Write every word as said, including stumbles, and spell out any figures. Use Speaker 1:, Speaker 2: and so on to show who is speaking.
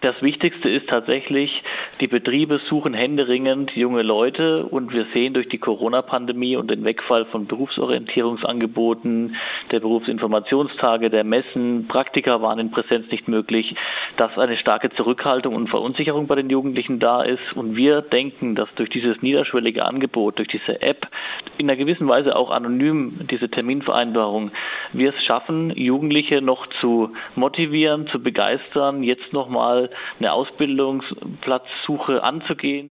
Speaker 1: Das Wichtigste ist tatsächlich, die Betriebe suchen händeringend junge Leute und wir sehen durch die Corona-Pandemie und den Wegfall von Berufsorientierungsangeboten, der Berufsinformationstage, der Messen, Praktika waren in Präsenz nicht möglich, dass eine starke Zurückhaltung und Verunsicherung bei den Jugendlichen da ist und wir denken, dass durch dieses niederschwellige Angebot, durch diese App, in einer gewissen Weise auch anonym, diese Terminvereinbarung, wir es schaffen, Jugendliche noch zu motivieren, zu begeistern, jetzt nochmal eine Ausbildungsplatzsuche anzugehen.